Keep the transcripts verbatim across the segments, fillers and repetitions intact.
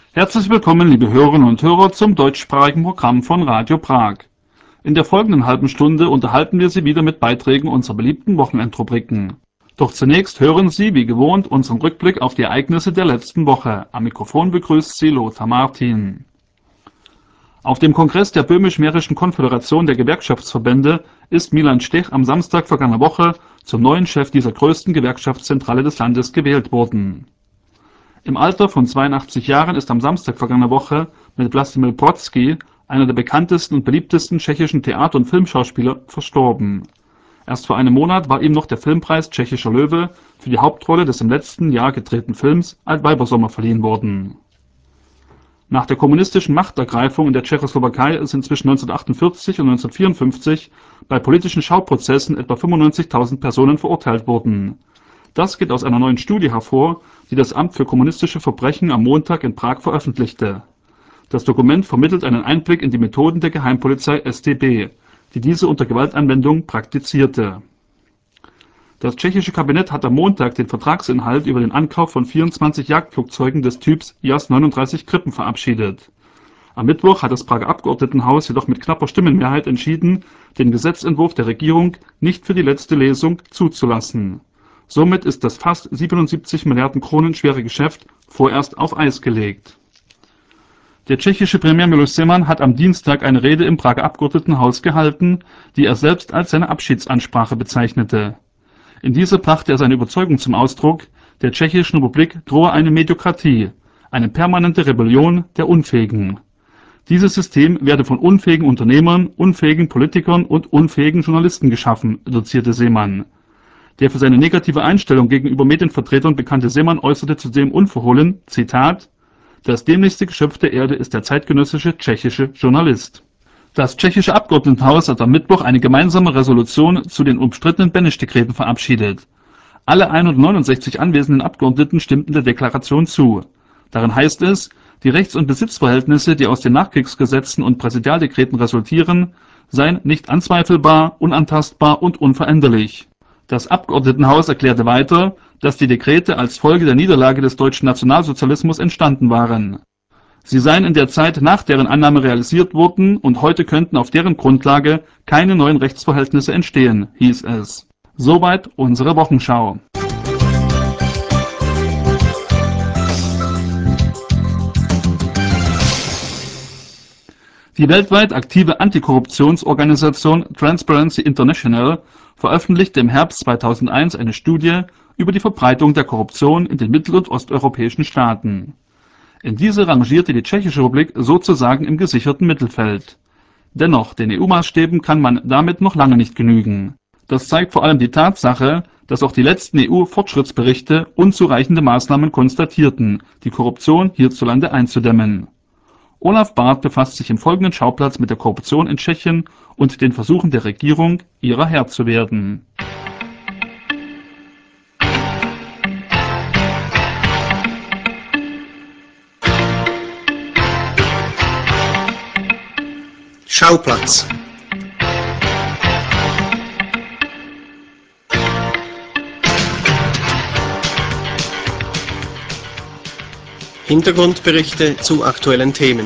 Herzlich willkommen, liebe Hörerinnen und Hörer, zum deutschsprachigen Programm von Radio Prag. In der folgenden halben Stunde unterhalten wir Sie wieder mit Beiträgen unserer beliebten Wochenendrubriken. Doch zunächst hören Sie, wie gewohnt, unseren Rückblick auf die Ereignisse der letzten Woche. Am Mikrofon begrüßt Sie Lothar Martin. Auf dem Kongress der Böhmisch-Mährischen Konföderation der Gewerkschaftsverbände ist Milan Stech am Samstag vergangener Woche zum neuen Chef dieser größten Gewerkschaftszentrale des Landes gewählt worden. Im Alter von zweiundachtzig Jahren ist am Samstag vergangener Woche mit Vlastimil Brodsky, einer der bekanntesten und beliebtesten tschechischen Theater- und Filmschauspieler, verstorben. Erst vor einem Monat war ihm noch der Filmpreis Tschechischer Löwe für die Hauptrolle des im letzten Jahr gedrehten Films Altweibersommer verliehen worden. Nach der kommunistischen Machtergreifung in der Tschechoslowakei sind zwischen neunzehnhundertachtundvierzig und neunzehnhundertvierundfünfzig bei politischen Schauprozessen etwa fünfundneunzigtausend Personen verurteilt wurden. Das geht aus einer neuen Studie hervor, die das Amt für kommunistische Verbrechen am Montag in Prag veröffentlichte. Das Dokument vermittelt einen Einblick in die Methoden der Geheimpolizei S D B, die diese unter Gewaltanwendung praktizierte. Das tschechische Kabinett hat am Montag den Vertragsinhalt über den Ankauf von vierundzwanzig Jagdflugzeugen des Typs Jas neununddreißig Gripen verabschiedet. Am Mittwoch hat das Prager Abgeordnetenhaus jedoch mit knapper Stimmenmehrheit entschieden, den Gesetzentwurf der Regierung nicht für die letzte Lesung zuzulassen. Somit ist das fast siebenundsiebzig Milliarden Kronen schwere Geschäft vorerst auf Eis gelegt. Der tschechische Premier Miloš Zeman hat am Dienstag eine Rede im Prager Abgeordnetenhaus gehalten, die er selbst als seine Abschiedsansprache bezeichnete. In dieser brachte er seine Überzeugung zum Ausdruck, der Tschechischen Republik drohe eine Mediokratie, eine permanente Rebellion der Unfähigen. Dieses System werde von unfähigen Unternehmern, unfähigen Politikern und unfähigen Journalisten geschaffen, dozierte Zeman. Der für seine negative Einstellung gegenüber Medienvertretern bekannte Zeman äußerte zudem unverhohlen, Zitat, das dämlichste Geschöpf der Erde ist der zeitgenössische tschechische Journalist. Das tschechische Abgeordnetenhaus hat am Mittwoch eine gemeinsame Resolution zu den umstrittenen Beneš-Dekreten verabschiedet. Alle hundertneunundsechzig anwesenden Abgeordneten stimmten der Deklaration zu. Darin heißt es, die Rechts- und Besitzverhältnisse, die aus den Nachkriegsgesetzen und Präsidialdekreten resultieren, seien nicht anzweifelbar, unantastbar und unveränderlich. Das Abgeordnetenhaus erklärte weiter, dass die Dekrete als Folge der Niederlage des deutschen Nationalsozialismus entstanden waren. Sie seien in der Zeit nach deren Annahme realisiert worden und heute könnten auf deren Grundlage keine neuen Rechtsverhältnisse entstehen, hieß es. Soweit unsere Wochenschau. Die weltweit aktive Antikorruptionsorganisation Transparency International veröffentlichte im Herbst zweitausendeins eine Studie über die Verbreitung der Korruption in den mittel- und osteuropäischen Staaten. In dieser rangierte die Tschechische Republik sozusagen im gesicherten Mittelfeld. Dennoch, den E U-Maßstäben kann man damit noch lange nicht genügen. Das zeigt vor allem die Tatsache, dass auch die letzten E U-Fortschrittsberichte unzureichende Maßnahmen konstatierten, die Korruption hierzulande einzudämmen. Olaf Barth befasst sich im folgenden Schauplatz mit der Korruption in Tschechien und den Versuchen der Regierung, ihrer Herr zu werden. Schauplatz. Hintergrundberichte zu aktuellen Themen.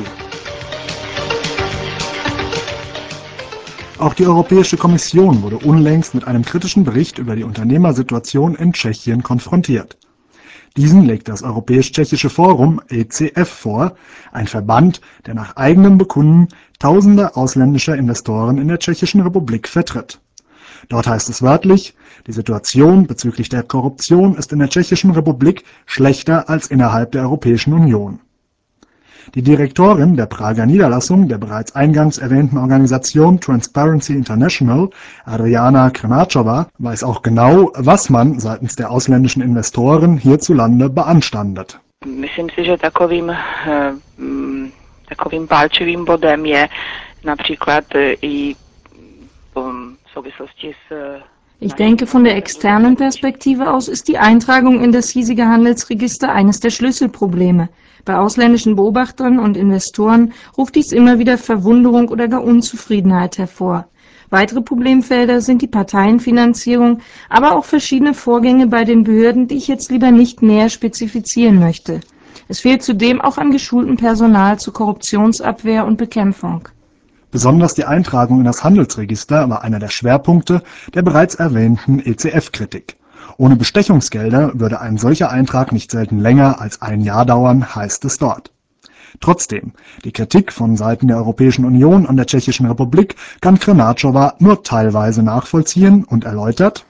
Auch die Europäische Kommission wurde unlängst mit einem kritischen Bericht über die Unternehmersituation in Tschechien konfrontiert. Diesen legt das Europäisch-Tschechische Forum E C F vor, ein Verband, der nach eigenem Bekunden tausende ausländischer Investoren in der Tschechischen Republik vertritt. Dort heißt es wörtlich, die Situation bezüglich der Korruption ist in der Tschechischen Republik schlechter als innerhalb der Europäischen Union. Die Direktorin der Prager Niederlassung der bereits eingangs erwähnten Organisation Transparency International, Adriana Krnáčová, weiß auch genau, was man seitens der ausländischen Investoren hierzulande beanstandet. Myslím si, že takovým, takovým palčivým bodem je například i v souvislosti s. Ich denke, von der externen Perspektive aus ist die Eintragung in das hiesige Handelsregister eines der Schlüsselprobleme. Bei ausländischen Beobachtern und Investoren ruft dies immer wieder Verwunderung oder gar Unzufriedenheit hervor. Weitere Problemfelder sind die Parteienfinanzierung, aber auch verschiedene Vorgänge bei den Behörden, die ich jetzt lieber nicht näher spezifizieren möchte. Es fehlt zudem auch an geschultem Personal zur Korruptionsabwehr und Bekämpfung. Besonders die Eintragung in das Handelsregister war einer der Schwerpunkte der bereits erwähnten E C F-Kritik. Ohne Bestechungsgelder würde ein solcher Eintrag nicht selten länger als ein Jahr dauern, heißt es dort. Trotzdem, die Kritik von Seiten der Europäischen Union an der Tschechischen Republik kann Krnáčová nur teilweise nachvollziehen und erläutert: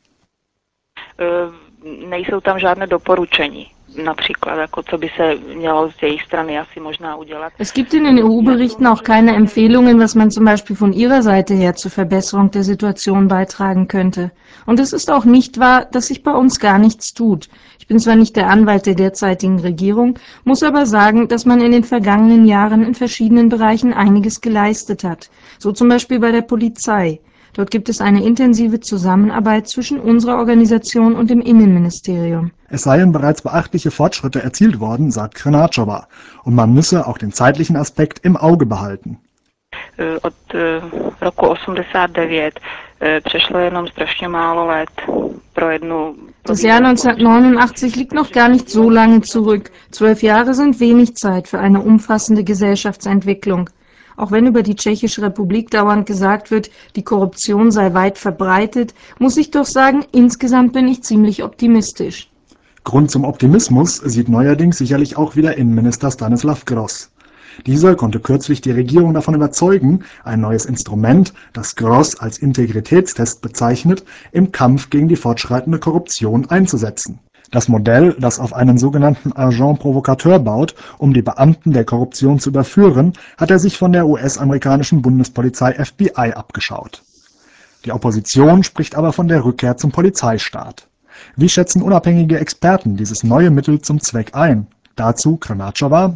Nejsou tam žádné doporučení. Například, jako co by se mělo z jejich strany asi možná udělat. Es gibt in den E U-Berichten auch keine Empfehlungen, was man zum Beispiel von ihrer Seite her zur Verbesserung der Situation beitragen könnte. Und es ist auch nicht wahr, dass sich bei uns gar nichts tut. Ich bin zwar nicht der Anwalt der derzeitigen Regierung, muss aber sagen, dass man in den vergangenen Jahren in verschiedenen Bereichen einiges geleistet hat. So zum Beispiel bei der Polizei. Dort gibt es eine intensive Zusammenarbeit zwischen unserer Organisation und dem Innenministerium. Es seien bereits beachtliche Fortschritte erzielt worden, sagt Krnáčová, und man müsse auch den zeitlichen Aspekt im Auge behalten. Od roku osmdesát devět přešlo jenom strašně málo let pro jednu. Das Jahr neunzehnhundertneunundachtzig liegt noch gar nicht so lange zurück. Zwölf Jahre sind wenig Zeit für eine umfassende Gesellschaftsentwicklung. Auch wenn über die Tschechische Republik dauernd gesagt wird, die Korruption sei weit verbreitet, muss ich doch sagen, insgesamt bin ich ziemlich optimistisch. Grund zum Optimismus sieht neuerdings sicherlich auch wieder Innenminister Stanislav Gross. Dieser konnte kürzlich die Regierung davon überzeugen, ein neues Instrument, das Gross als Integritätstest bezeichnet, im Kampf gegen die fortschreitende Korruption einzusetzen. Das Modell, das auf einen sogenannten Agent Provocateur baut, um die Beamten der Korruption zu überführen, hat er sich von der U S-amerikanischen Bundespolizei F B I abgeschaut. Die Opposition spricht aber von der Rückkehr zum Polizeistaat. Wie schätzen unabhängige Experten dieses neue Mittel zum Zweck ein? Dazu Krnáčová.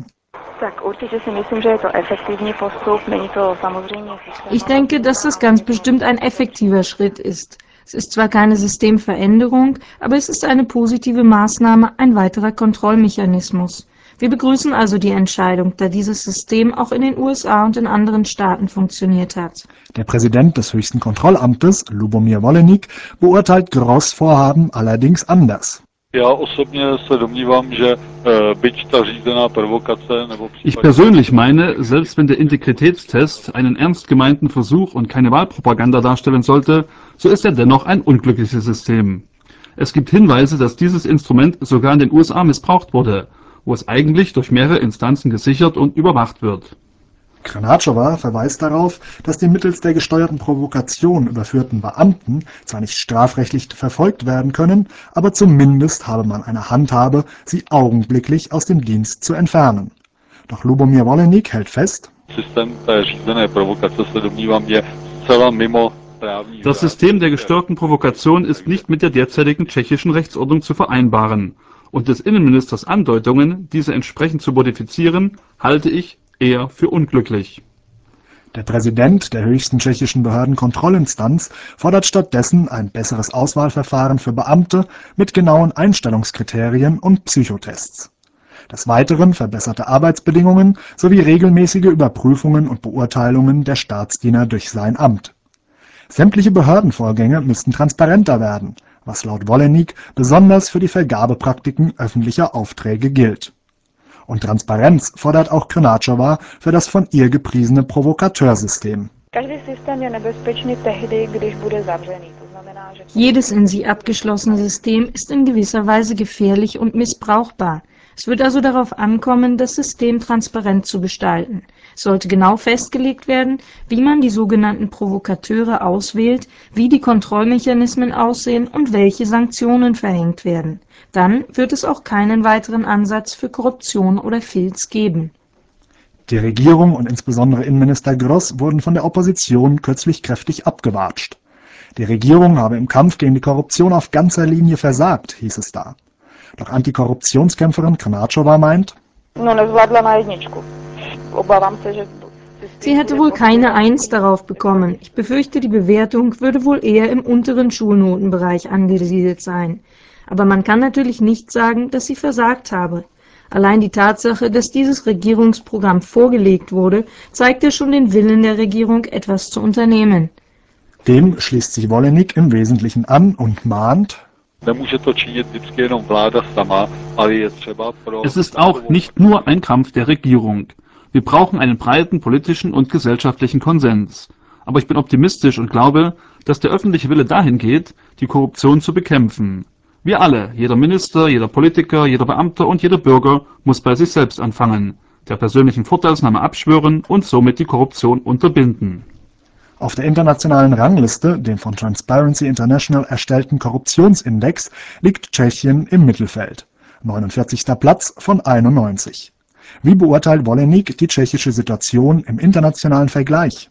Ich denke, dass das ganz bestimmt ein effektiver Schritt ist. Es ist zwar keine Systemveränderung, aber es ist eine positive Maßnahme, ein weiterer Kontrollmechanismus. Wir begrüßen also die Entscheidung, da dieses System auch in den U S A und in anderen Staaten funktioniert hat. Der Präsident des höchsten Kontrollamtes, Lubomír Volník, beurteilt Gross' Vorhaben allerdings anders. Ich persönlich meine, selbst wenn der Integritätstest einen ernst gemeinten Versuch und keine Wahlpropaganda darstellen sollte, so ist er dennoch ein unglückliches System. Es gibt Hinweise, dass dieses Instrument sogar in den U S A missbraucht wurde, wo es eigentlich durch mehrere Instanzen gesichert und überwacht wird. Krnáčová verweist darauf, dass die mittels der gesteuerten Provokation überführten Beamten zwar nicht strafrechtlich verfolgt werden können, aber zumindest habe man eine Handhabe, sie augenblicklich aus dem Dienst zu entfernen. Doch Lubomír Volník hält fest: Das System der gesteuerten Provokation ist nicht mit der derzeitigen tschechischen Rechtsordnung zu vereinbaren, und des Innenministers Andeutungen, diese entsprechend zu modifizieren, halte ich eher für unglücklich. Der Präsident der höchsten tschechischen Behördenkontrollinstanz fordert stattdessen ein besseres Auswahlverfahren für Beamte mit genauen Einstellungskriterien und Psychotests. Des Weiteren verbesserte Arbeitsbedingungen sowie regelmäßige Überprüfungen und Beurteilungen der Staatsdiener durch sein Amt. Sämtliche Behördenvorgänge müssten transparenter werden, was laut Volník besonders für die Vergabepraktiken öffentlicher Aufträge gilt. Und Transparenz fordert auch Krnáčová für das von ihr gepriesene Provokateursystem. Jedes in sie abgeschlossene System ist in gewisser Weise gefährlich und missbrauchbar. Es wird also darauf ankommen, das System transparent zu gestalten. Es sollte genau festgelegt werden, wie man die sogenannten Provokateure auswählt, wie die Kontrollmechanismen aussehen und welche Sanktionen verhängt werden. Dann wird es auch keinen weiteren Ansatz für Korruption oder Filz geben. Die Regierung und insbesondere Innenminister Gross wurden von der Opposition kürzlich kräftig abgewatscht. Die Regierung habe im Kampf gegen die Korruption auf ganzer Linie versagt, hieß es da. Doch Antikorruptionskämpferin Krnáčová meint: Sie hätte wohl keine Eins darauf bekommen. Ich befürchte, die Bewertung würde wohl eher im unteren Schulnotenbereich angesiedelt sein. Aber man kann natürlich nicht sagen, dass sie versagt habe. Allein die Tatsache, dass dieses Regierungsprogramm vorgelegt wurde, zeigt ja schon den Willen der Regierung, etwas zu unternehmen. Dem schließt sich Volník im Wesentlichen an und mahnt: Es ist auch nicht nur ein Kampf der Regierung. Wir brauchen einen breiten politischen und gesellschaftlichen Konsens. Aber ich bin optimistisch und glaube, dass der öffentliche Wille dahin geht, die Korruption zu bekämpfen. Wir alle, jeder Minister, jeder Politiker, jeder Beamter und jeder Bürger muss bei sich selbst anfangen, der persönlichen Vorteilsnahme abschwören und somit die Korruption unterbinden. Auf der internationalen Rangliste, dem von Transparency International erstellten Korruptionsindex, liegt Tschechien im Mittelfeld. neunundvierzigster Platz von einundneunzig. Wie beurteilt Voleník die tschechische Situation im internationalen Vergleich?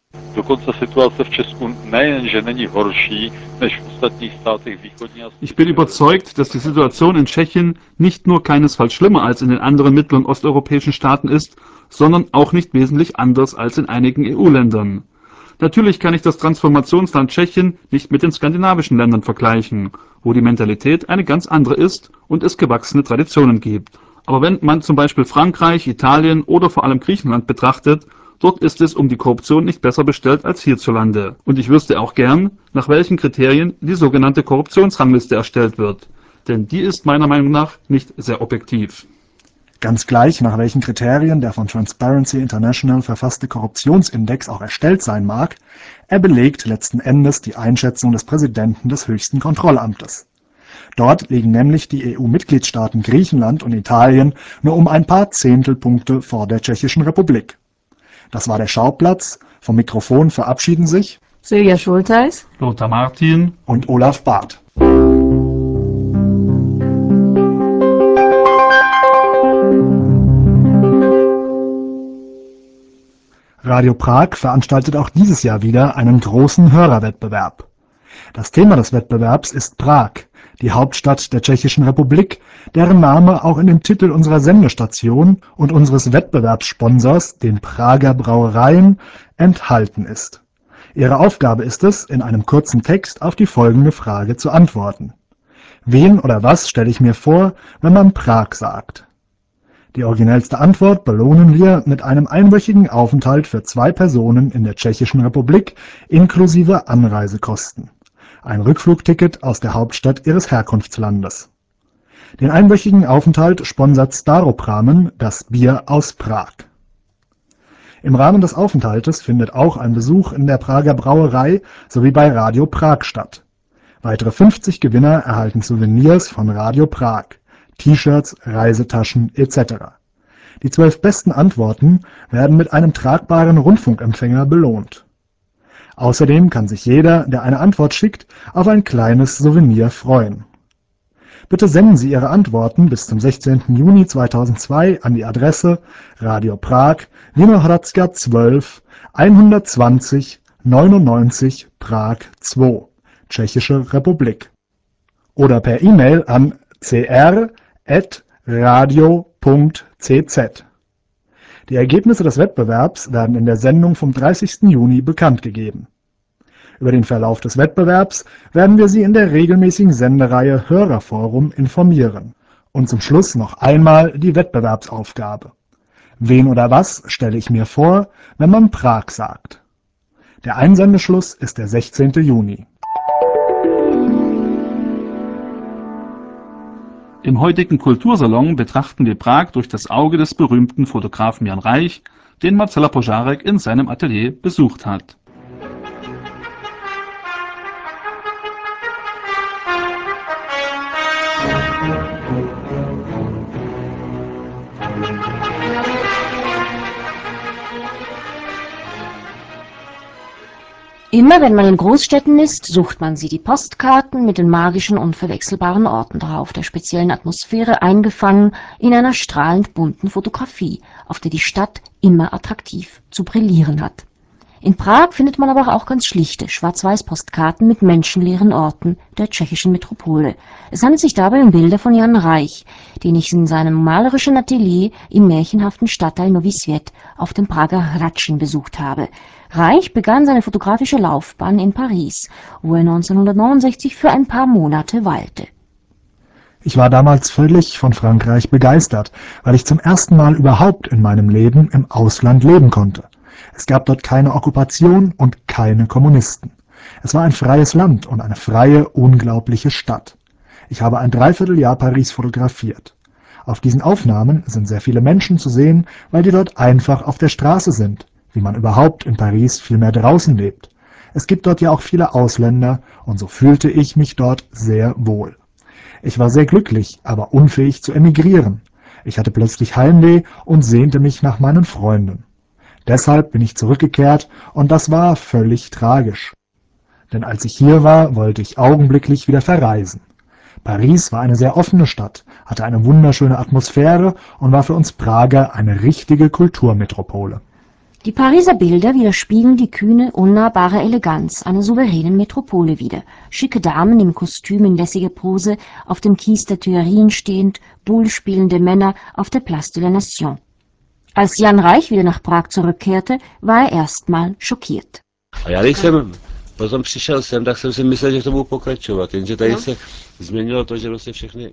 Ich bin überzeugt, dass die Situation in Tschechien nicht nur keinesfalls schlimmer als in den anderen mittel- und osteuropäischen Staaten ist, sondern auch nicht wesentlich anders als in einigen E U-Ländern. Natürlich kann ich das Transformationsland Tschechien nicht mit den skandinavischen Ländern vergleichen, wo die Mentalität eine ganz andere ist und es gewachsene Traditionen gibt. Aber wenn man zum Beispiel Frankreich, Italien oder vor allem Griechenland betrachtet, dort ist es um die Korruption nicht besser bestellt als hierzulande. Und ich wüsste auch gern, nach welchen Kriterien die sogenannte Korruptionsrangliste erstellt wird. Denn die ist meiner Meinung nach nicht sehr objektiv. Ganz gleich, nach welchen Kriterien der von Transparency International verfasste Korruptionsindex auch erstellt sein mag, er belegt letzten Endes die Einschätzung des Präsidenten des höchsten Kontrollamtes. Dort liegen nämlich die E U-Mitgliedstaaten Griechenland und Italien nur um ein paar Zehntelpunkte vor der Tschechischen Republik. Das war der Schauplatz. Vom Mikrofon verabschieden sich Silja Schultheis, Lothar Martin und Olaf Barth. Radio Prag veranstaltet auch dieses Jahr wieder einen großen Hörerwettbewerb. Das Thema des Wettbewerbs ist Prag, die Hauptstadt der Tschechischen Republik, deren Name auch in dem Titel unserer Sendestation und unseres Wettbewerbssponsors, den Prager Brauereien, enthalten ist. Ihre Aufgabe ist es, in einem kurzen Text auf die folgende Frage zu antworten. Wen oder was stelle ich mir vor, wenn man Prag sagt? Die originellste Antwort belohnen wir mit einem einwöchigen Aufenthalt für zwei Personen in der Tschechischen Republik inklusive Anreisekosten. Ein Rückflugticket aus der Hauptstadt ihres Herkunftslandes. Den einwöchigen Aufenthalt sponsert Staropramen, das Bier aus Prag. Im Rahmen des Aufenthaltes findet auch ein Besuch in der Prager Brauerei sowie bei Radio Prag statt. Weitere fünfzig Gewinner erhalten Souvenirs von Radio Prag, T-Shirts, Reisetaschen et cetera. Die zwölf besten Antworten werden mit einem tragbaren Rundfunkempfänger belohnt. Außerdem kann sich jeder, der eine Antwort schickt, auf ein kleines Souvenir freuen. Bitte senden Sie Ihre Antworten bis zum sechzehnten Juni zweitausendzwei an die Adresse Radio Prag, Vinohradska zwölf, hundertzwanzig neunundneunzig Prag zwei, Tschechische Republik. Oder per E-Mail an c r at radio punkt c z. Die Ergebnisse des Wettbewerbs werden in der Sendung vom dreißigsten Juni bekannt gegeben. Über den Verlauf des Wettbewerbs werden wir Sie in der regelmäßigen Sendereihe Hörerforum informieren. Und zum Schluss noch einmal die Wettbewerbsaufgabe. Wen oder was stelle ich mir vor, wenn man Prag sagt? Der Einsendeschluss ist der sechzehnte Juni. Im heutigen Kultursalon betrachten wir Prag durch das Auge des berühmten Fotografen Jan Reich, den Marcela Požárek in seinem Atelier besucht hat. Immer wenn man in Großstädten ist, sucht man sie, die Postkarten mit den magischen, unverwechselbaren Orten drauf, der speziellen Atmosphäre eingefangen in einer strahlend bunten Fotografie, auf der die Stadt immer attraktiv zu brillieren hat. In Prag findet man aber auch ganz schlichte Schwarz-Weiß-Postkarten mit menschenleeren Orten der tschechischen Metropole. Es handelt sich dabei um Bilder von Jan Reich, den ich in seinem malerischen Atelier im märchenhaften Stadtteil Nový Svět auf dem Prager Hradčín besucht habe. Reich begann seine fotografische Laufbahn in Paris, wo er neunzehnhundertneunundsechzig für ein paar Monate weilte. Ich war damals völlig von Frankreich begeistert, weil ich zum ersten Mal überhaupt in meinem Leben im Ausland leben konnte. Es gab dort keine Okkupation und keine Kommunisten. Es war ein freies Land und eine freie, unglaubliche Stadt. Ich habe ein Dreivierteljahr Paris fotografiert. Auf diesen Aufnahmen sind sehr viele Menschen zu sehen, weil die dort einfach auf der Straße sind, wie man überhaupt in Paris viel mehr draußen lebt. Es gibt dort ja auch viele Ausländer und so fühlte ich mich dort sehr wohl. Ich war sehr glücklich, aber unfähig zu emigrieren. Ich hatte plötzlich Heimweh und sehnte mich nach meinen Freunden. Deshalb bin ich zurückgekehrt und das war völlig tragisch. Denn als ich hier war, wollte ich augenblicklich wieder verreisen. Paris war eine sehr offene Stadt, hatte eine wunderschöne Atmosphäre und war für uns Prager eine richtige Kulturmetropole. Die Pariser Bilder widerspiegeln die kühne, unnahbare Eleganz einer souveränen Metropole wider. Schicke Damen im Kostüm in lässiger Pose, auf dem Kies der Tuilerien stehend, Boule spielende Männer auf der Place de la Nation. Als Jan Reich wieder nach Prag zurückkehrte, war er erstmal schockiert. A já když jsem potom přišel sem, tak jsem si myslel, že to budu pokračovat, jenže tady se změnilo to, že vlastně všechny...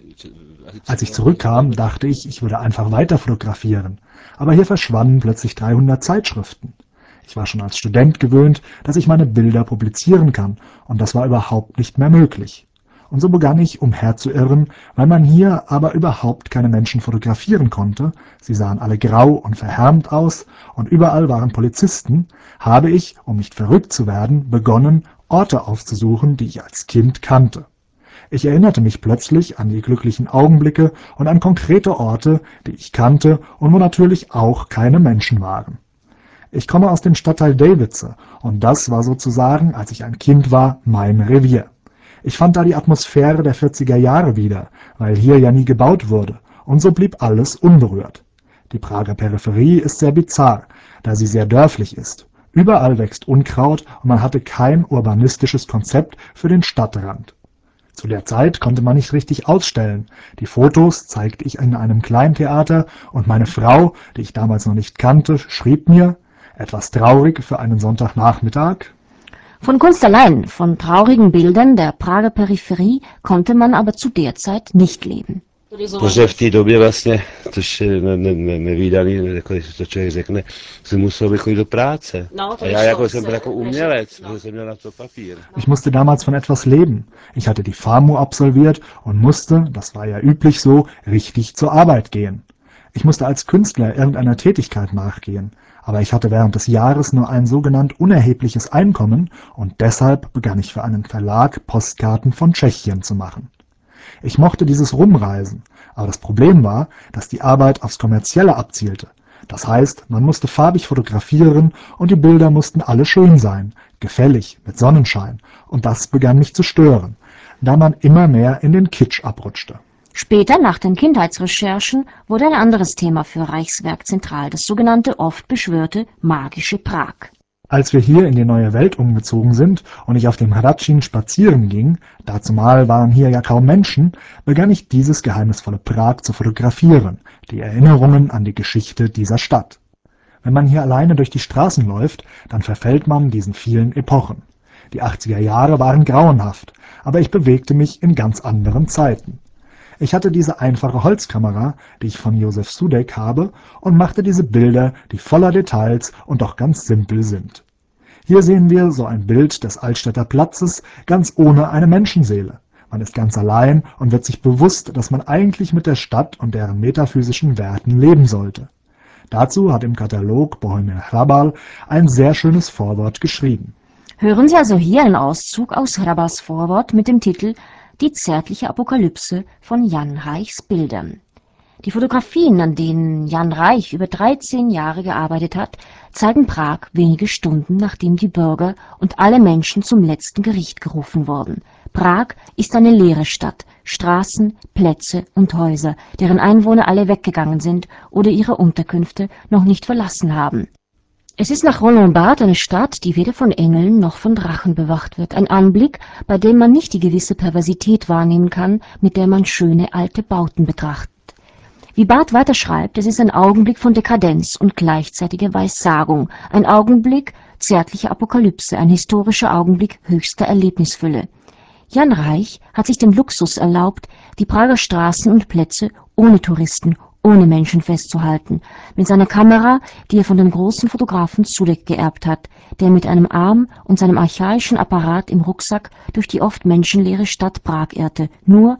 Als ich zurückkam, dachte ich, ich würde einfach weiter fotografieren. Aber hier verschwanden plötzlich dreihundert Zeitschriften. Ich war schon als Student gewöhnt, dass ich meine Bilder publizieren kann, und das war überhaupt nicht mehr möglich. Und so begann ich umherzuirren, weil man hier aber überhaupt keine Menschen fotografieren konnte, sie sahen alle grau und verhärmt aus und überall waren Polizisten, habe ich, um nicht verrückt zu werden, begonnen, Orte aufzusuchen, die ich als Kind kannte. Ich erinnerte mich plötzlich an die glücklichen Augenblicke und an konkrete Orte, die ich kannte und wo natürlich auch keine Menschen waren. Ich komme aus dem Stadtteil Davidse und das war sozusagen, als ich ein Kind war, mein Revier. Ich fand da die Atmosphäre der vierziger Jahre wieder, weil hier ja nie gebaut wurde, und so blieb alles unberührt. Die Prager Peripherie ist sehr bizarr, da sie sehr dörflich ist. Überall wächst Unkraut und man hatte kein urbanistisches Konzept für den Stadtrand. Zu der Zeit konnte man nicht richtig ausstellen. Die Fotos zeigte ich in einem Kleintheater und meine Frau, die ich damals noch nicht kannte, schrieb mir, etwas traurig für einen Sonntagnachmittag: Von Kunst allein, von traurigen Bildern der Prager Peripherie konnte man aber zu der Zeit nicht leben. Protože v té době vlastně, což je ne, ne, ne, nevídaný, jako když to člověk řekne, jsem musel chodit do práce. A já jako jsem byl jako umělec, protože jsem měl na to papír. Ich musste damals von etwas leben. Ich hatte die FAMU absolviert und musste, das war ja üblich so, richtig zur Arbeit gehen. Ich musste als Künstler irgendeiner Tätigkeit nachgehen, aber ich hatte während des Jahres nur ein sogenannt unerhebliches Einkommen und deshalb begann ich für einen Verlag Postkarten von Tschechien zu machen. Ich mochte dieses Rumreisen, aber das Problem war, dass die Arbeit aufs Kommerzielle abzielte. Das heißt, man musste farbig fotografieren und die Bilder mussten alle schön sein, gefällig, mit Sonnenschein, und das begann mich zu stören, da man immer mehr in den Kitsch abrutschte. Später, nach den Kindheitsrecherchen, wurde ein anderes Thema für Reichswerk zentral, das sogenannte oft beschwörte magische Prag. Als wir hier in die neue Welt umgezogen sind und ich auf dem Hradschin spazieren ging, dazumal waren hier ja kaum Menschen, begann ich dieses geheimnisvolle Prag zu fotografieren, die Erinnerungen an die Geschichte dieser Stadt. Wenn man hier alleine durch die Straßen läuft, dann verfällt man diesen vielen Epochen. Die achtziger Jahre waren grauenhaft, aber ich bewegte mich in ganz anderen Zeiten. Ich hatte diese einfache Holzkamera, die ich von Josef Sudek habe, und machte diese Bilder, die voller Details und doch ganz simpel sind. Hier sehen wir so ein Bild des Altstädter Platzes, ganz ohne eine Menschenseele. Man ist ganz allein und wird sich bewusst, dass man eigentlich mit der Stadt und deren metaphysischen Werten leben sollte. Dazu hat im Katalog Bohumil Hrabal ein sehr schönes Vorwort geschrieben. Hören Sie also hier einen Auszug aus Hrabals Vorwort mit dem Titel Die zärtliche Apokalypse von Jan Reichs Bildern. Die Fotografien, an denen Jan Reich über dreizehn Jahre gearbeitet hat, zeigen Prag wenige Stunden, nachdem die Bürger und alle Menschen zum letzten Gericht gerufen wurden. Prag ist eine leere Stadt, Straßen, Plätze und Häuser, deren Einwohner alle weggegangen sind oder ihre Unterkünfte noch nicht verlassen haben. Es ist nach Roland Barthes eine Stadt, die weder von Engeln noch von Drachen bewacht wird. Ein Anblick, bei dem man nicht die gewisse Perversität wahrnehmen kann, mit der man schöne alte Bauten betrachtet. Wie Barthes weiter schreibt, es ist ein Augenblick von Dekadenz und gleichzeitiger Weissagung, ein Augenblick zärtlicher Apokalypse, ein historischer Augenblick höchster Erlebnisfülle. Jan Reich hat sich den Luxus erlaubt, die Prager Straßen und Plätze ohne Touristen, ohne Menschen festzuhalten, mit seiner Kamera, die er von dem großen Fotografen Sudek geerbt hat, der mit einem Arm und seinem archaischen Apparat im Rucksack durch die oft menschenleere Stadt Prag irrte, nur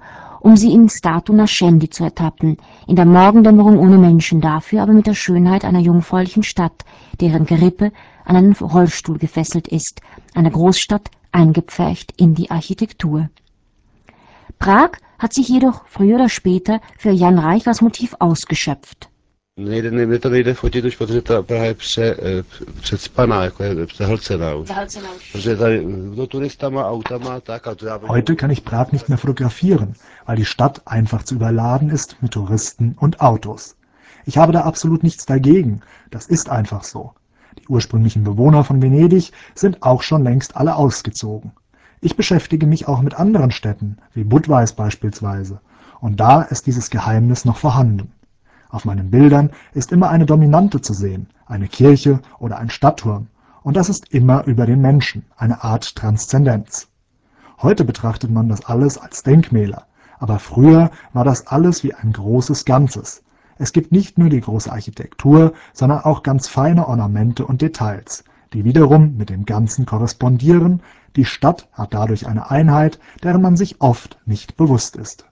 um sie in statu nascendi zu ertappen, in der Morgendämmerung ohne Menschen, dafür aber mit der Schönheit einer jungfräulichen Stadt, deren Gerippe an einen Rollstuhl gefesselt ist, eine Großstadt eingepfercht in die Architektur. Prag hat sich jedoch früher oder später für Jan Reich als Motiv ausgeschöpft. Nejde, nejde to nejde fotit už, protože ta Praha je pře, předspaná, jako je zahlcená už. Protože tady do turistama, autama, tak, a to já... Heute kann ich Prag nicht mehr fotografieren, weil die Stadt einfach zu überladen ist mit Touristen und Autos. Ich habe da absolut nichts dagegen, das ist einfach so. Die ursprünglichen Bewohner von Venedig sind auch schon längst alle ausgezogen. Ich beschäftige mich auch mit anderen Städten, wie Budweis beispielsweise, und da ist dieses Geheimnis noch vorhanden. Auf meinen Bildern ist immer eine Dominante zu sehen, eine Kirche oder ein Stadtturm, und das ist immer über den Menschen, eine Art Transzendenz. Heute betrachtet man das alles als Denkmäler, aber früher war das alles wie ein großes Ganzes. Es gibt nicht nur die große Architektur, sondern auch ganz feine Ornamente und Details, die wiederum mit dem Ganzen korrespondieren. Die Stadt hat dadurch eine Einheit, deren man sich oft nicht bewusst ist.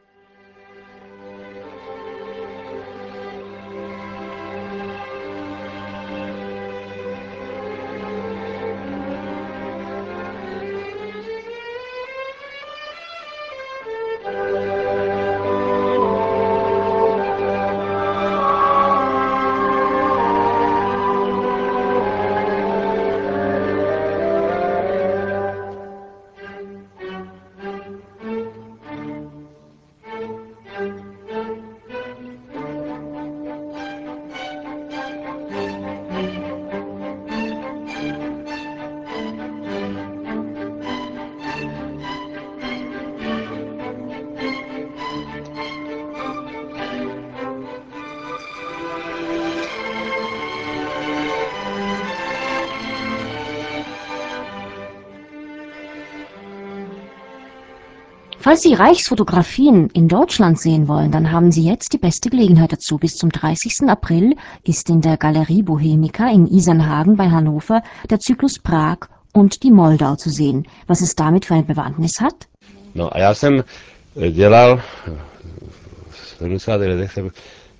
Falls Sie Reichsfotografien in Deutschland sehen wollen, dann haben Sie jetzt die beste Gelegenheit dazu. Bis zum dreißigsten April ist in der Galerie Bohemica in Isernhagen bei Hannover der Zyklus Prag und die Moldau zu sehen. Was es damit für eine Bewandtnis hat? No, a já jsem dělal v sedmdesátých letech jsem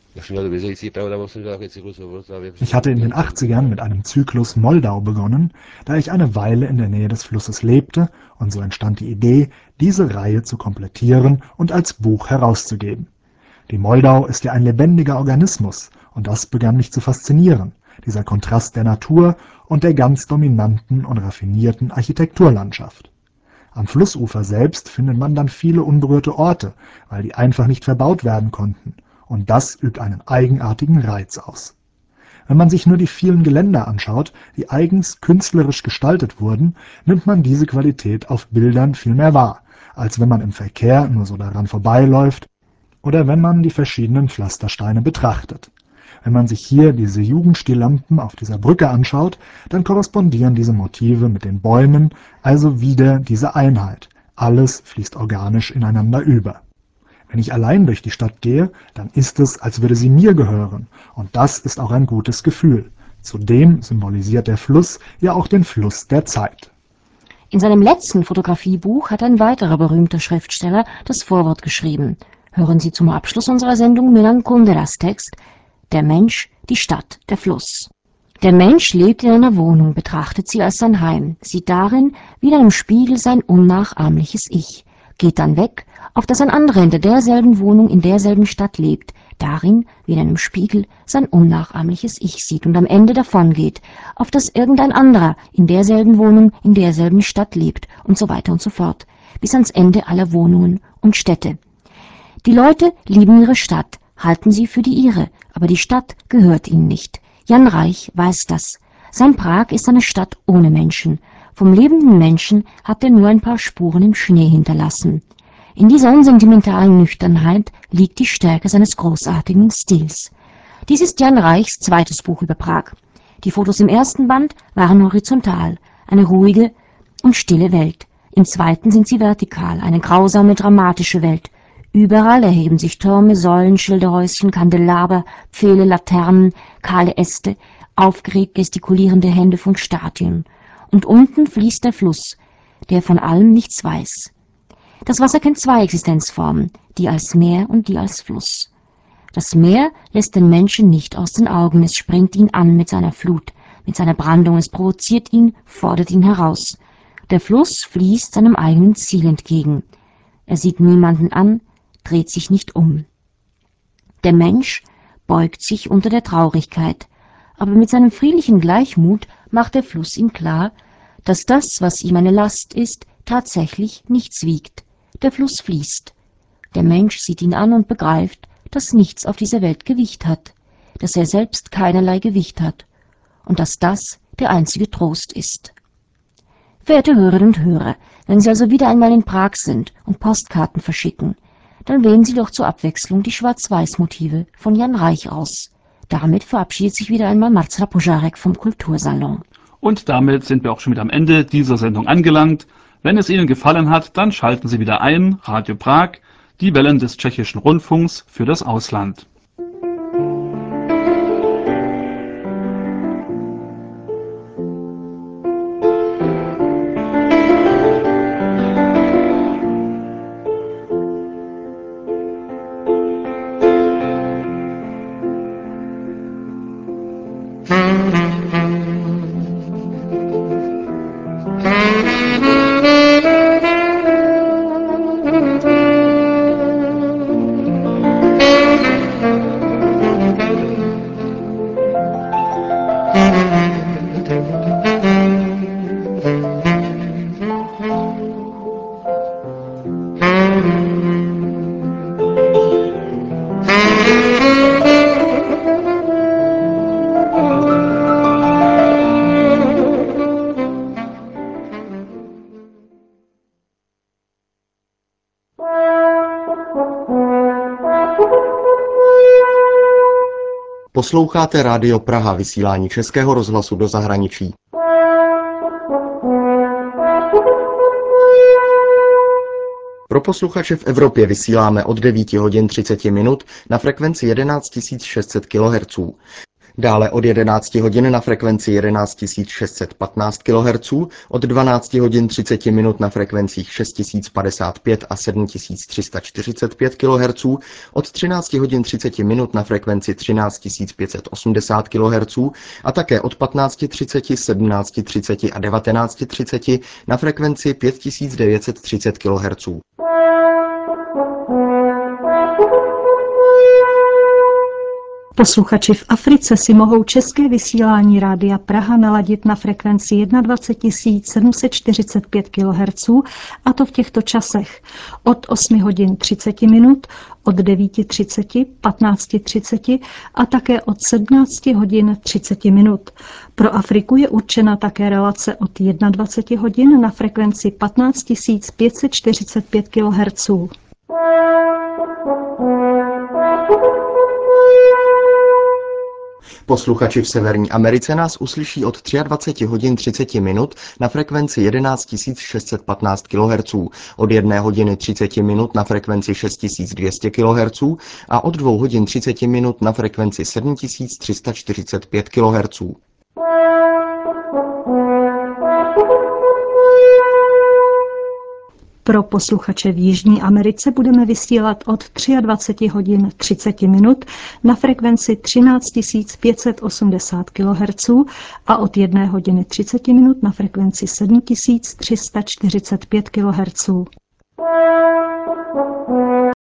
Ich hatte in den achtzigern mit einem Zyklus Moldau begonnen, da ich eine Weile in der Nähe des Flusses lebte, und so entstand die Idee, diese Reihe zu komplettieren und als Buch herauszugeben. Die Moldau ist ja ein lebendiger Organismus, und das begann mich zu faszinieren, dieser Kontrast der Natur und der ganz dominanten und raffinierten Architekturlandschaft. Am Flussufer selbst findet man dann viele unberührte Orte, weil die einfach nicht verbaut werden konnten. Und das übt einen eigenartigen Reiz aus. Wenn man sich nur die vielen Geländer anschaut, die eigens künstlerisch gestaltet wurden, nimmt man diese Qualität auf Bildern viel mehr wahr, als wenn man im Verkehr nur so daran vorbeiläuft oder wenn man die verschiedenen Pflastersteine betrachtet. Wenn man sich hier diese Jugendstillampen auf dieser Brücke anschaut, dann korrespondieren diese Motive mit den Bäumen, also wieder diese Einheit. Alles fließt organisch ineinander über. Wenn ich allein durch die Stadt gehe, dann ist es, als würde sie mir gehören, und das ist auch ein gutes Gefühl. Zudem symbolisiert der Fluss ja auch den Fluss der Zeit. In seinem letzten Fotografiebuch hat ein weiterer berühmter Schriftsteller das Vorwort geschrieben. Hören Sie zum Abschluss unserer Sendung Milan Kunderas Text »Der Mensch, die Stadt, der Fluss«. Der Mensch lebt in einer Wohnung, betrachtet sie als sein Heim, sieht darin wie in einem Spiegel sein unnachahmliches Ich, geht dann weg, auf das ein anderer in derselben Wohnung in derselben Stadt lebt, darin wie in einem Spiegel sein unnachahmliches Ich sieht und am Ende davongeht, auf das irgendein anderer in derselben Wohnung in derselben Stadt lebt und so weiter und so fort, bis ans Ende aller Wohnungen und Städte. Die Leute lieben ihre Stadt, halten sie für die ihre, aber die Stadt gehört ihnen nicht. Jan Reich weiß das. Sein Prag ist eine Stadt ohne Menschen. Vom lebenden Menschen hat er nur ein paar Spuren im Schnee hinterlassen. In dieser unsentimentalen Nüchternheit liegt die Stärke seines großartigen Stils. Dies ist Jan Reichs zweites Buch über Prag. Die Fotos im ersten Band waren horizontal, eine ruhige und stille Welt. Im zweiten sind sie vertikal, eine grausame, dramatische Welt. Überall erheben sich Türme, Säulen, Schilderhäuschen, Kandelaber, Pfähle, Laternen, kahle Äste, aufgeregt gestikulierende Hände von Statuen. Und unten fließt der Fluss, der von allem nichts weiß. Das Wasser kennt zwei Existenzformen, die als Meer und die als Fluss. Das Meer lässt den Menschen nicht aus den Augen, es springt ihn an mit seiner Flut, mit seiner Brandung, es provoziert ihn, fordert ihn heraus. Der Fluss fließt seinem eigenen Ziel entgegen. Er sieht niemanden an, dreht sich nicht um. Der Mensch beugt sich unter der Traurigkeit, aber mit seinem friedlichen Gleichmut macht der Fluss ihm klar, dass das, was ihm eine Last ist, tatsächlich nichts wiegt. Der Fluss fließt. Der Mensch sieht ihn an und begreift, dass nichts auf dieser Welt Gewicht hat, dass er selbst keinerlei Gewicht hat und dass das der einzige Trost ist. Verehrte Hörerinnen und Hörer, wenn Sie also wieder einmal in Prag sind und Postkarten verschicken, dann wählen Sie doch zur Abwechslung die Schwarz-Weiß-Motive von Jan Reich aus. Damit verabschiedet sich wieder einmal Marcela Požárek vom Kultursalon. Und damit sind wir auch schon wieder am Ende dieser Sendung angelangt. Wenn es Ihnen gefallen hat, dann schalten Sie wieder ein, Radio Prag, die Wellen des tschechischen Rundfunks für das Ausland. Posloucháte Rádio Praha, vysílání Českého rozhlasu do zahraničí. Pro posluchače v Evropě vysíláme od devět hodin třicet minut na frekvenci jedenáct tisíc šest set kilohertzů. Dále od jedenácti hodin na frekvenci jedenáct tisíc šest set patnáct kilohertzů, od dvanácti hodin třicet minut na frekvencích šest tisíc padesát pět a sedm tisíc tři sta čtyřicet pět kilohertzů, od třinácti hodin třicet minut na frekvenci třináct tisíc pět set osmdesát kilohertzů a také od patnácti třicet, sedmnácti třicet a devatenácti třicet na frekvenci pět tisíc devět set třicet kilohertzů. Posluchači v Africe si mohou české vysílání Rádia Praha naladit na frekvenci dvacet jedna tisíc sedm set čtyřicet pět kilohertzů, a to v těchto časech od osmi hodin třicet minut, od devíti třicet, patnácti třicet a také od sedmnácti hodin třicet minut. Pro Afriku je určena také relace od dvacet jedna hodin na frekvenci patnáct tisíc pět set čtyřicet pět kilohertzů. Posluchači v Severní Americe nás uslyší od dvacet tři hodin třicet minut na frekvenci jedenáct tisíc šest set patnáct kilohertzů, od jedné hodiny třicet minut na frekvenci šest tisíc dvě stě kilohertzů a od dvou hodin třicet minut na frekvenci sedm tisíc tři sta čtyřicet pět kilohertzů. Pro posluchače v Jižní Americe budeme vysílat od dvacet tři hodin třicet minut na frekvenci třináct tisíc pět set osmdesát kilohertzů a od jedné hodiny třicet minut na frekvenci sedm tisíc tři sta čtyřicet pět kilohertzů.